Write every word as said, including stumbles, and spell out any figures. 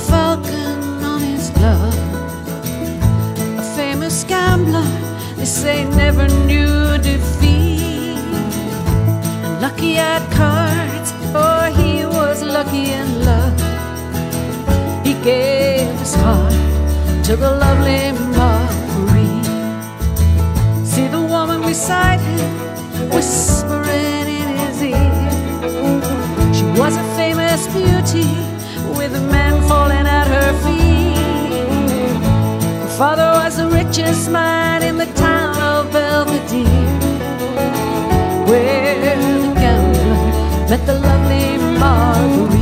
falcon on his glove. A famous gambler, they say, never knew defeat. And lucky at cards, or he was lucky in love. He gave his heart to the lovely Marguerite. See the woman beside him, whispering in his ear. She was a famous beauty, with men falling at her feet. Her father was the richest man in the town of Belvedere, where the gambler met the lovely Marguerite.